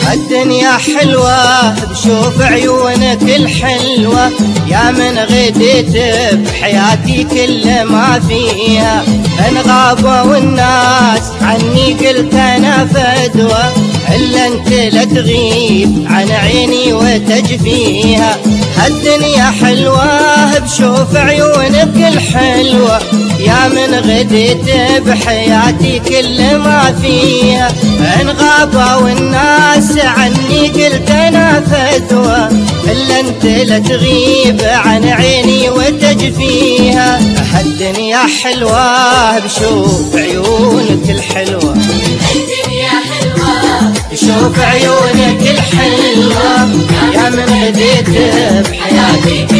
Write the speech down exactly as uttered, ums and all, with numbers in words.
الدنيا حلوة بشوف عيونك الحلوة، يا من غديت بحياتي كل ما فيها. ان غابوا الناس عني قلت انا فدوى، الا انت لا تغيب عن عيني وتجفيها. هالدنيا حلوة بشوف عيونك الحلوة، يا من غديت بحياتي كل ما فيها. ان غابوا الناس عني قلت انا فدوى، الا انت لا تغيب عن عيني وتجفيها. هالدنيا حلوة بشوف عيونك الحلوة، الدنيا حلوة بشوف عيونك الحلوة، يا من غديت بحياتي